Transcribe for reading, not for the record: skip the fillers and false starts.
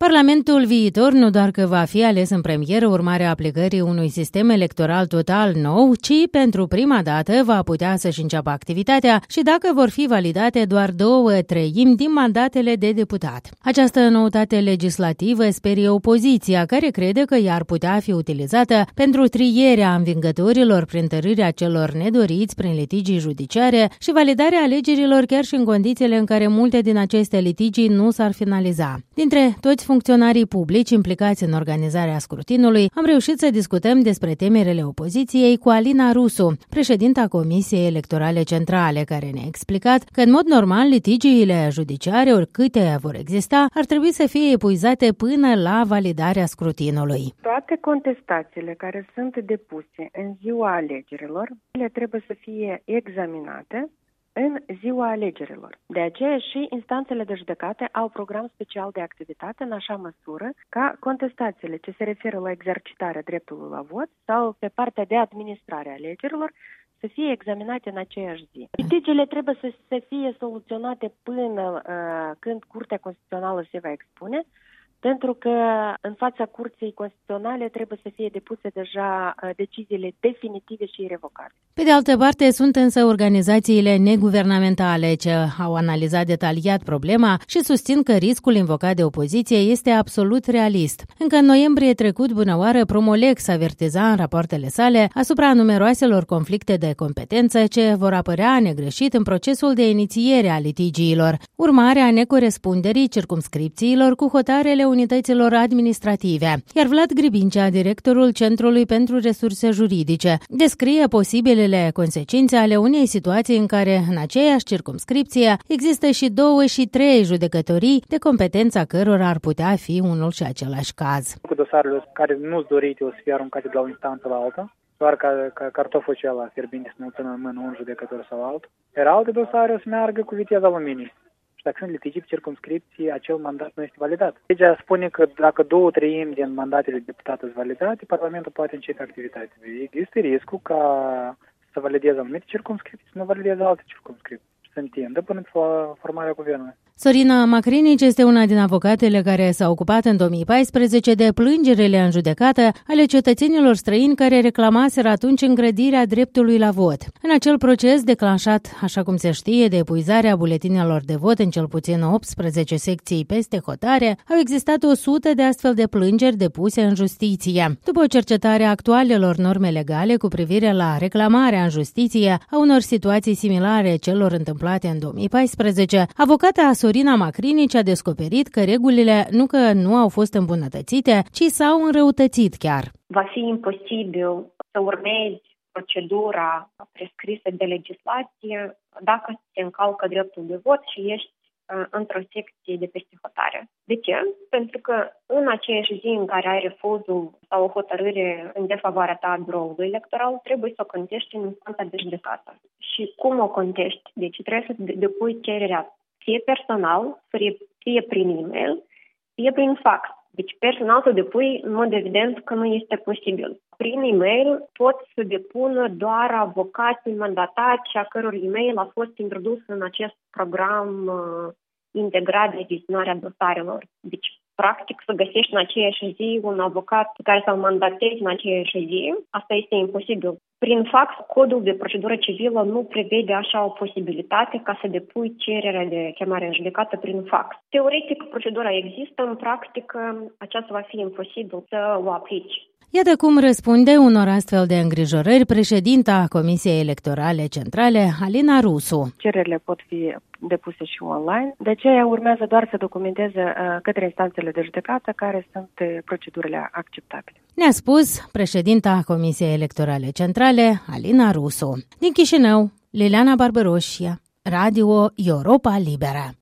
Parlamentul viitor nu doar că va fi ales în premieră urmarea aplicării unui sistem electoral total nou, ci pentru prima dată va putea să-și înceapă activitatea și dacă vor fi validate doar 2/3 din mandatele de deputat. Această noutate legislativă sperie opoziția, care crede că ea ar putea fi utilizată pentru trierea învingătorilor prin tărârea celor nedoriți prin litigii judiciare și validarea alegerilor chiar și în condițiile în care multe din aceste litigii nu s-ar finaliza. Dintre toți funcționarii publici implicați în organizarea scrutinului, am reușit să discutăm despre temerile opoziției cu Alina Rusu, președinta Comisiei Electorale Centrale, care ne-a explicat că, în mod normal, litigiile judiciare, oricâte vor exista, ar trebui să fie epuizate până la validarea scrutinului. Toate contestațiile care sunt depuse în ziua alegerilor, ele trebuie să fie examinate în ziua alegerilor. De aceea și instanțele de judecată au program special de activitate în așa măsură ca contestațiile ce se referă la exercitarea dreptului la vot sau pe partea de administrare a alegerilor să fie examinate în aceeași zi. Litigiile trebuie să fie soluționate până când Curtea Constituțională se va expune, pentru că în fața Curții Constituționale trebuie să fie depuse deja deciziile definitive și irrevocabile. Pe de altă parte, sunt însă organizațiile neguvernamentale ce au analizat detaliat problema și susțin că riscul invocat de opoziție este absolut realist. Încă în noiembrie trecut, bunăoară, Promolex avertiza în rapoartele sale asupra numeroaselor conflicte de competență ce vor apărea negreșit în procesul de inițiere a litigiilor, urmare a necorespunderii circumscripțiilor cu hotarele unităților administrative. Iar Vlad Gribincea, directorul Centrului pentru Resurse Juridice, descrie posibilele consecințe ale unei situații în care, în aceeași circumscripție, există și 2 și 3 judecătorii, de competența cărora ar putea fi unul și același caz. Cu dosarele care nu-s dorite o să fie aruncate de la o instanță la alta, doar ca cartoful acela fierbinte să nu țină în mână un judecător sau altul, iar alte dosare o să meargă cu viteza luminii. Și dacă sunt litigii pe circumscripții, acel mandat nu este validat. Legea spune că dacă 2/3 din mandatele de deputat sunt validate, Parlamentul poate începe activitatea. Există riscul ca să valideze anumite circumscripții, să nu valideze alte circumscripții. Să întindă până la formarea guvernului. Sorina Macrinici este una din avocatele care s-a ocupat în 2014 de plângerile în judecată ale cetățenilor străini care reclamaseră atunci îngrădirea dreptului la vot. În acel proces declanșat, așa cum se știe, de epuizarea buletinelor de vot în cel puțin 18 secții peste hotare, au existat 100 de astfel de plângeri depuse în justiție. După o cercetare a actualelor norme legale cu privire la reclamarea în justiție a unor situații similare celor întâmplate în 2014, avocata Sorina Macrinici a descoperit că regulile nu că nu au fost îmbunătățite, ci s-au înrăutățit chiar. Va fi imposibil să urmezi procedura prescrisă de legislație dacă se încalcă dreptul de vot și ești într-o secție de peste hotare. De ce? Pentru că în aceeași zi în care ai refuzul sau o hotărâre în defavoarea ta a biroului electoral, trebuie să o contești în instanța de judecată. Și cum o contești? Deci trebuie să depui cererea fie personal, fie prin e-mail, fie prin fax. Deci personal să depui, în mod evident că nu este posibil. Prin e-mail pot să depună doar avocații mandatați a căror e-mail a fost introdus în acest program integrat de gestionarea dosarelor. Deci, practic, să găsești în aceeași zi un avocat care să-l mandatezi în aceeași zi, asta este imposibil. Prin fax, codul de procedură civilă nu prevede așa o posibilitate ca să depui cererea de chemare în judecată prin fax. Teoretic, procedura există, în practică, aceasta va fi imposibil să o aplici. Iată cum răspunde unor astfel de îngrijorări președinta Comisiei Electorale Centrale, Alina Rusu. Cererile pot fi depuse și online, de aceea urmează doar să documenteze către instanțele de judecată care sunt procedurile acceptabile. Ne-a spus președinta Comisiei Electorale Centrale, Alina Rusu. Din Chișinău, Liliana Barbaroșia, Radio Europa Liberă.